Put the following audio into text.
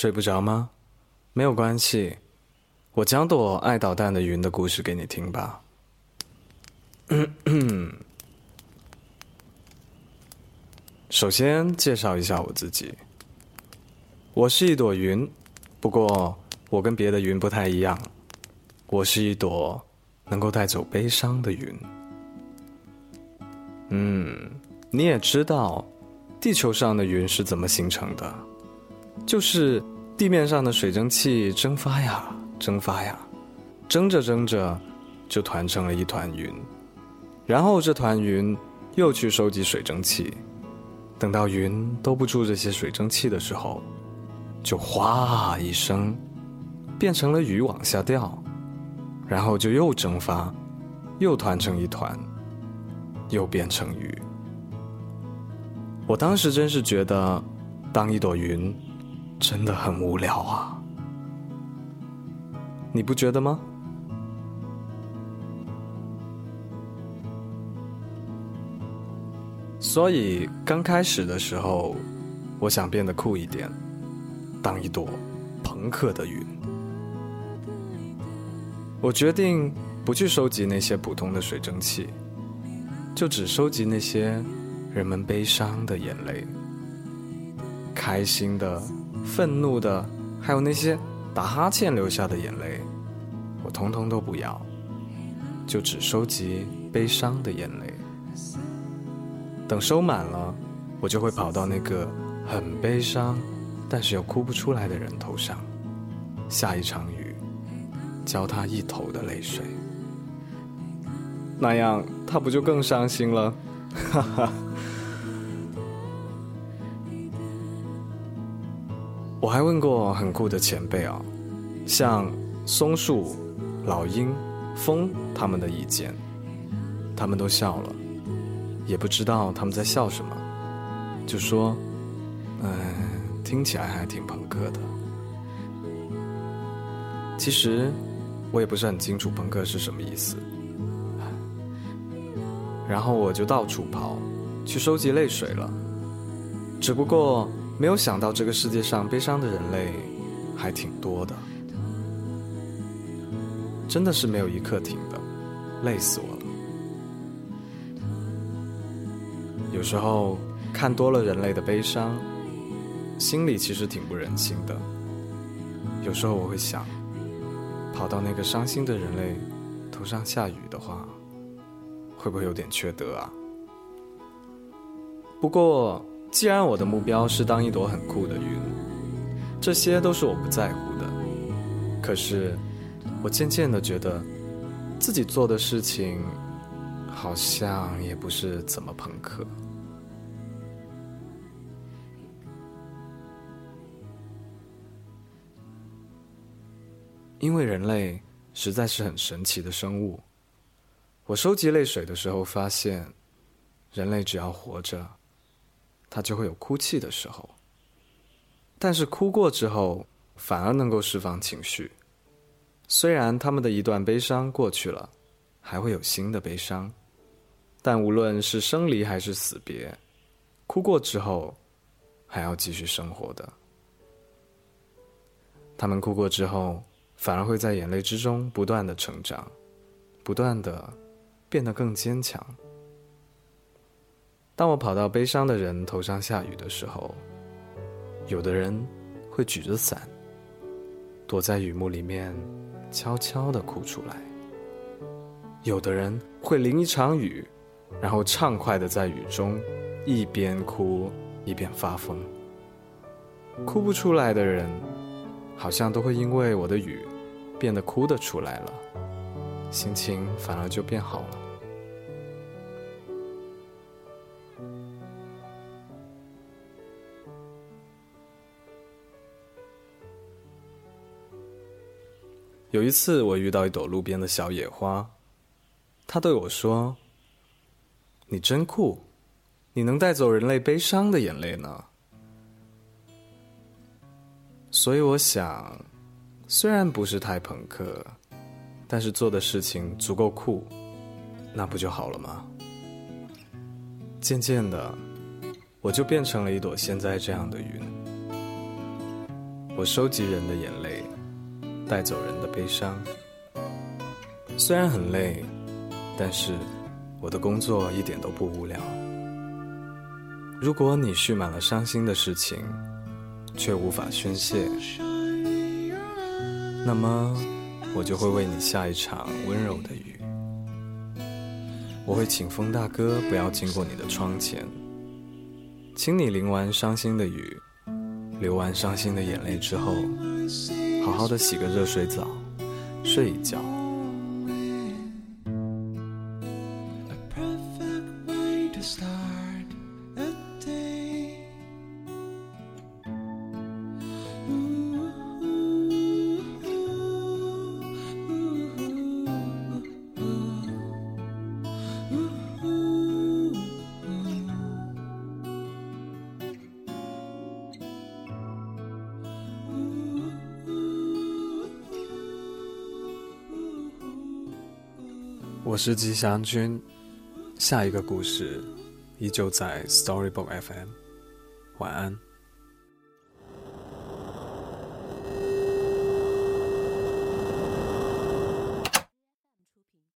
睡不着吗？没有关系，我讲朵爱捣蛋的云的故事给你听吧。首先介绍一下我自己，我是一朵云，不过我跟别的云不太一样，我是一朵能够带走悲伤的云。你也知道地球上的云是怎么形成的，就是地面上的水蒸气蒸发呀蒸发呀，蒸着蒸着就团成了一团云，然后这团云又去收集水蒸气，等到云兜不住这些水蒸气的时候，就哗一声变成了雨往下掉，然后就又蒸发，又团成一团，又变成雨。我当时真是觉得当一朵云真的很无聊啊，你不觉得吗？所以刚开始的时候，我想变得酷一点，当一朵朋克的云。我决定不去收集那些普通的水蒸气，就只收集那些人们悲伤的眼泪，开心的、愤怒的，还有那些打哈欠流下的眼泪，我统统都不要，就只收集悲伤的眼泪。等收满了，我就会跑到那个很悲伤但是又哭不出来的人头上，下一场雨，浇他一头的泪水，那样他不就更伤心了？哈哈。我还问过很酷的前辈啊，像松树、老鹰、风他们的意见，他们都笑了，也不知道他们在笑什么，就说听起来还挺朋克的。其实我也不是很清楚朋克是什么意思，然后我就到处跑去收集泪水了，只不过没有想到这个世界上悲伤的人类还挺多的，真的是没有一刻停的，累死我了。有时候看多了人类的悲伤，心里其实挺不忍心的。有时候我会想，跑到那个伤心的人类头上下雨的话，会不会有点缺德啊？不过既然我的目标是当一朵很酷的云，这些都是我不在乎的。可是我渐渐地觉得自己做的事情好像也不是怎么朋克。因为人类实在是很神奇的生物，我收集泪水的时候发现，人类只要活着，他就会有哭泣的时候，但是哭过之后反而能够释放情绪。虽然他们的一段悲伤过去了，还会有新的悲伤，但无论是生离还是死别，哭过之后还要继续生活的。他们哭过之后反而会在眼泪之中不断的成长，不断的变得更坚强。当我跑到悲伤的人头上下雨的时候，有的人会举着伞，躲在雨幕里面悄悄地哭出来，有的人会淋一场雨，然后畅快地在雨中一边哭一边发疯。哭不出来的人好像都会因为我的雨变得哭得出来了，心情反而就变好了。有一次我遇到一朵路边的小野花，它对我说，你真酷，你能带走人类悲伤的眼泪呢。所以我想，虽然不是太朋克，但是做的事情足够酷，那不就好了吗？渐渐的，我就变成了一朵现在这样的云。 我收集人的眼泪，带走人的悲伤。虽然很累，但是我的工作一点都不无聊。如果你蓄满了伤心的事情，却无法宣泄，那么我就会为你下一场温柔的雨。我会请风大哥不要经过你的窗前，请你淋完伤心的雨，流完伤心的眼泪之后，好好的洗个热水澡，睡一觉。我是吉祥君，下一个故事依旧在 Storybook FM， 晚安。